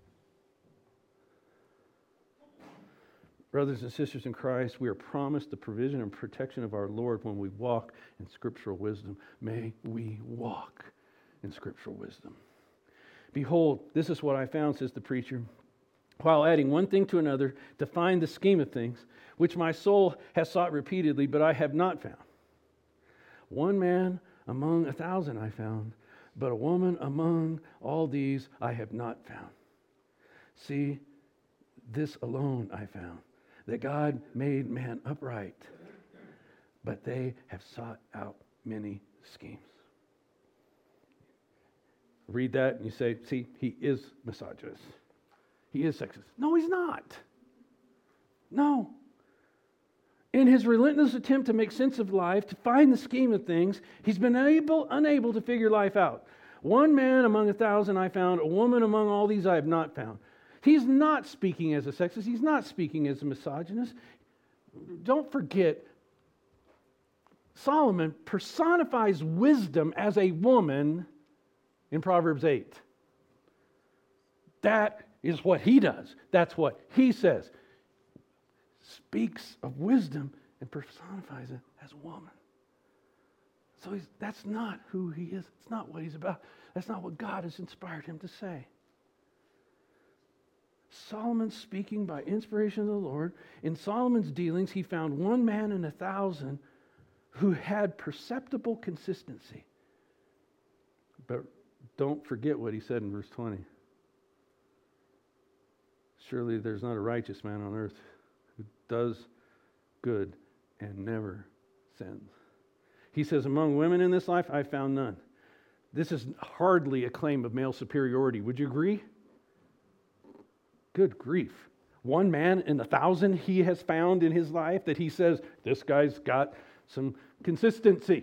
Brothers and sisters in Christ, we are promised the provision and protection of our Lord when we walk in scriptural wisdom. May we walk in scriptural wisdom. Behold, this is what I found, says the preacher, while adding one thing to another to find the scheme of things, which my soul has sought repeatedly, but I have not found. One man among 1,000 I found, but a woman among all these I have not found. See, this alone I found, that God made man upright, but they have sought out many schemes. Read that and you say, see, he is misogynist. He is sexist. No, he's not. No. In his relentless attempt to make sense of life, to find the scheme of things, he's been unable to figure life out. One man among 1,000 I found, a woman among all these I have not found. He's not speaking as a sexist. He's not speaking as a misogynist. Don't forget, Solomon personifies wisdom as a woman in Proverbs 8. That is what he does. That's what he says. Speaks of wisdom and personifies it as a woman. So that's not who he is. It's not what he's about. That's not what God has inspired him to say. Solomon speaking by inspiration of the Lord. In Solomon's dealings, he found one man in 1,000 who had perceptible consistency. But don't forget what he said in verse 20. Surely there's not a righteous man on earth who does good and never sins. He says, among women in this life, I found none. This is hardly a claim of male superiority. Would you agree? Good grief. One man in 1,000 he has found in his life that he says, this guy's got some consistency.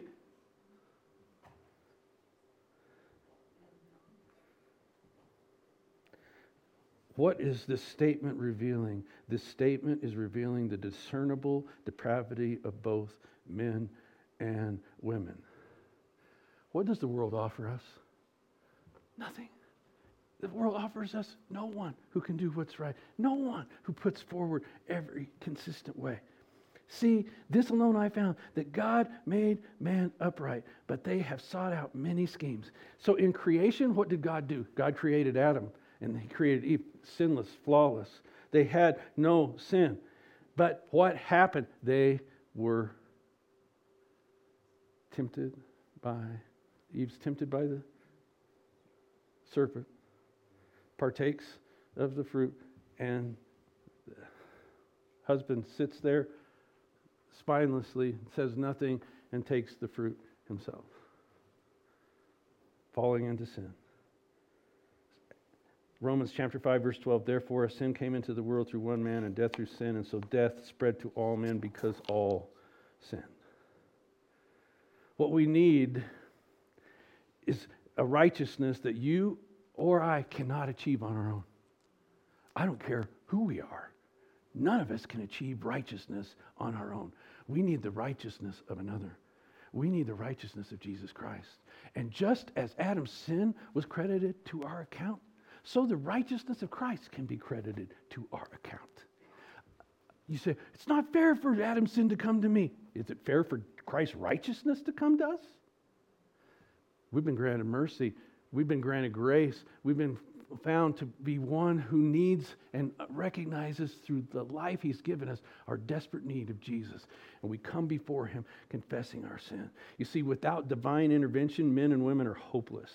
What is this statement revealing? This statement is revealing the discernible depravity of both men and women. What does the world offer us? Nothing. The world offers us no one who can do what's right. No one who puts forward every consistent way. See, this alone I found, that God made man upright, but they have sought out many schemes. So in creation, what did God do? God created Adam, and he created Eve, sinless, flawless. They had no sin. But what happened? They were tempted by, Eve's tempted by the serpent, partakes of the fruit, and the husband sits there spinelessly, says nothing, and takes the fruit himself, falling into sin. Romans chapter 5, verse 12, therefore a sin came into the world through one man, and death through sin, and so death spread to all men because all sinned. What we need is a righteousness that you or I cannot achieve on our own. I don't care who we are. None of us can achieve righteousness on our own. We need the righteousness of another. We need the righteousness of Jesus Christ. And just as Adam's sin was credited to our account, so the righteousness of Christ can be credited to our account. You say, it's not fair for Adam's sin to come to me. Is it fair for Christ's righteousness to come to us? We've been granted mercy. We've been granted grace. We've been found to be one who needs and recognizes through the life He's given us our desperate need of Jesus. And we come before Him confessing our sin. You see, without divine intervention, men and women are hopeless.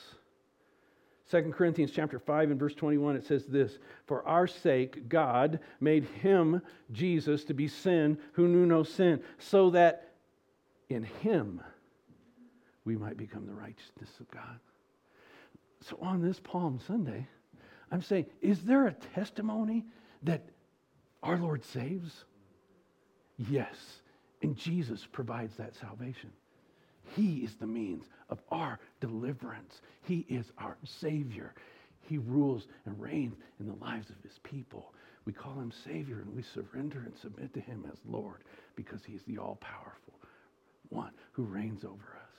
2 Corinthians chapter 5 and verse 21, it says this, for our sake God made Him, Jesus, to be sin who knew no sin, so that in Him we might become the righteousness of God. So on this Palm Sunday, I'm saying, is there a testimony that our Lord saves? Yes, and Jesus provides that salvation. He is the means of our deliverance. He is our Savior. He rules and reigns in the lives of His people. We call Him Savior, and we surrender and submit to Him as Lord because He's the all-powerful one who reigns over us.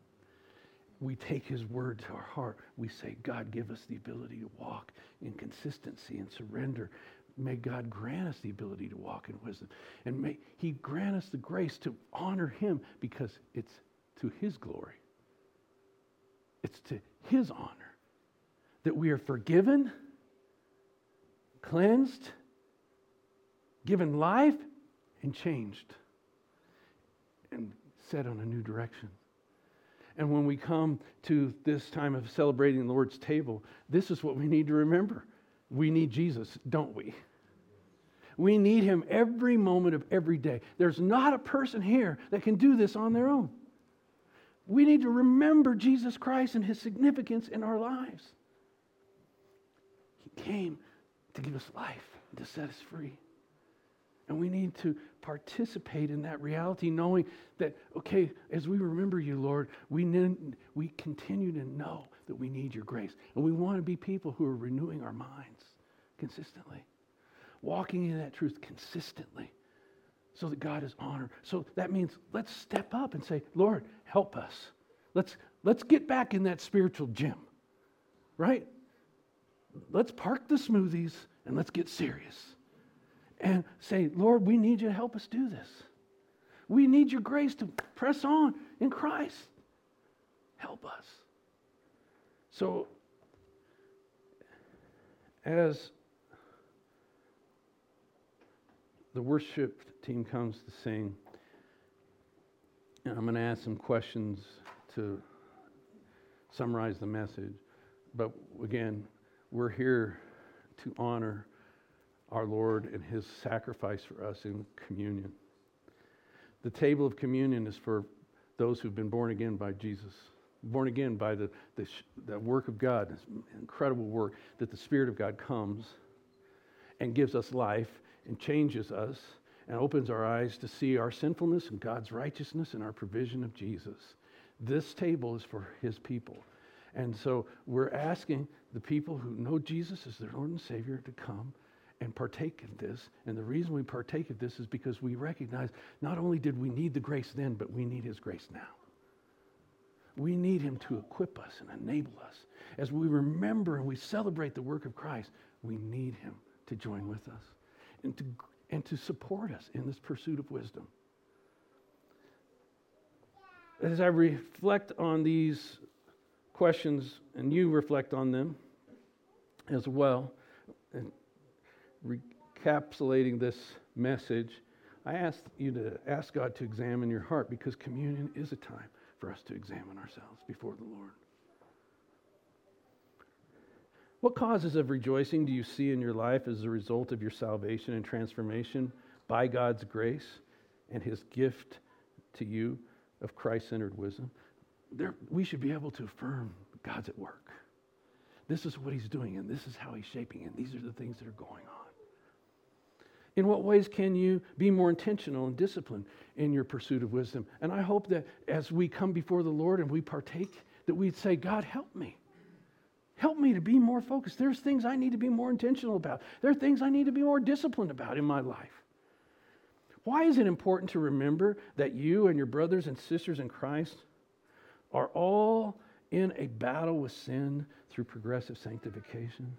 We take His word to our heart. We say, God, give us the ability to walk in consistency and surrender. May God grant us the ability to walk in wisdom. And may He grant us the grace to honor Him because it's to His glory. It's to His honor that we are forgiven, cleansed, given life, and changed, and set on a new direction. And when we come to this time of celebrating the Lord's table, this is what we need to remember. We need Jesus, don't we? We need Him every moment of every day. There's not a person here that can do this on their own. We need to remember Jesus Christ and His significance in our lives. He came to give us life, to set us free. And we need to participate in that reality, knowing that, okay, as we remember You, Lord, we continue to know that we need Your grace. And we want to be people who are renewing our minds consistently, walking in that truth consistently, so that God is honored. So that means let's step up and say, Lord, help us. Let's get back in that spiritual gym, right? Let's park the smoothies and let's get serious. And say, Lord, we need You to help us do this. We need Your grace to press on in Christ. Help us. So, as the worship team comes to sing, and I'm going to ask some questions to summarize the message. But again, we're here to honor our Lord and His sacrifice for us in communion. The table of communion is for those who've been born again by Jesus, born again by the work of God, this incredible work that the Spirit of God comes and gives us life and changes us and opens our eyes to see our sinfulness and God's righteousness and our provision of Jesus. This table is for His people. And so we're asking the people who know Jesus as their Lord and Savior to come and partake of this. And the reason we partake of this is because we recognize not only did we need the grace then, but we need His grace now. We need Him to equip us and enable us. As we remember and we celebrate the work of Christ, we need Him to join with us and to support us in this pursuit of wisdom. As I reflect on these questions, and you reflect on them as well, and recapitulating this message, I ask you to ask God to examine your heart, because communion is a time for us to examine ourselves before the Lord. What causes of rejoicing do you see in your life as a result of your salvation and transformation by God's grace and his gift to you of Christ-centered wisdom? We should be able to affirm God's at work. This is what he's doing, and this is how he's shaping it. These are the things that are going on. In what ways can you be more intentional and disciplined in your pursuit of wisdom? And I hope that as we come before the Lord and we partake, that we'd say, God, help me. Help me to be more focused. There's things I need to be more intentional about. There are things I need to be more disciplined about in my life. Why is it important to remember that you and your brothers and sisters in Christ are all in a battle with sin through progressive sanctification?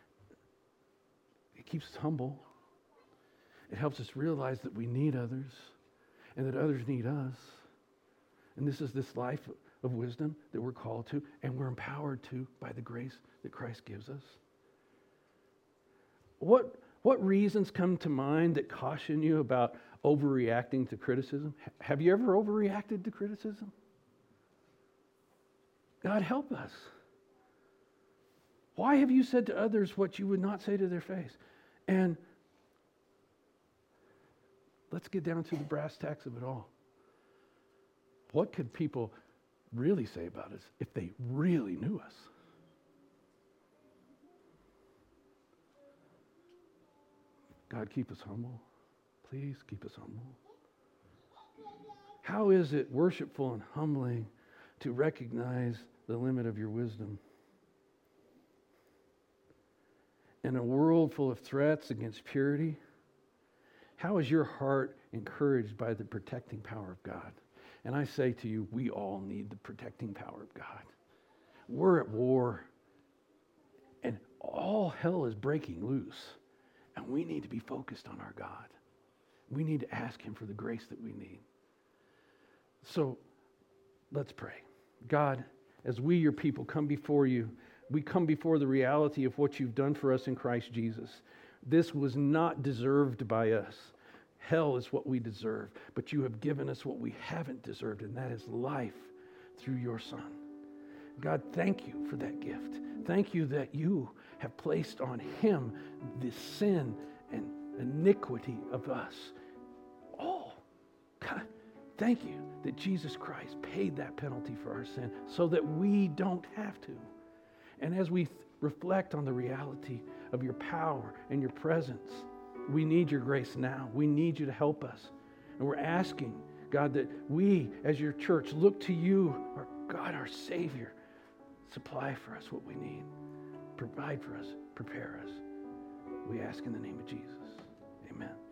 It keeps us humble. It helps us realize that we need others and that others need us. And this is this life of wisdom that we're called to and we're empowered to by the grace that Christ gives us. What reasons come to mind that caution you about overreacting to criticism? Have you ever overreacted to criticism? God, help us. Why have you said to others what you would not say to their face? And let's get down to the brass tacks of it all. What could people really say about us if they really knew us? God, keep us humble. Please keep us humble. How is it worshipful and humbling to recognize the limit of your wisdom? In a world full of threats against purity, how is your heart encouraged by the protecting power of God? And I say to you, we all need the protecting power of God. We're at war, and all hell is breaking loose, and we need to be focused on our God. We need to ask him for the grace that we need. So let's pray. God, as we, your people, come before you, we come before the reality of what you've done for us in Christ Jesus. This was not deserved by us. Hell is what we deserve, but you have given us what we haven't deserved, and that is life through your Son. God, thank you for that gift. Thank you that you have placed on him the sin and iniquity of us. All. God, thank you that Jesus Christ paid that penalty for our sin so that we don't have to. And as we reflect on the reality of your power and your presence, we need your grace now. We need you to help us. And we're asking, God, that we as your church look to you, our God, our Savior. Supply for us what we need. Provide for us. Prepare us. We ask in the name of Jesus. Amen.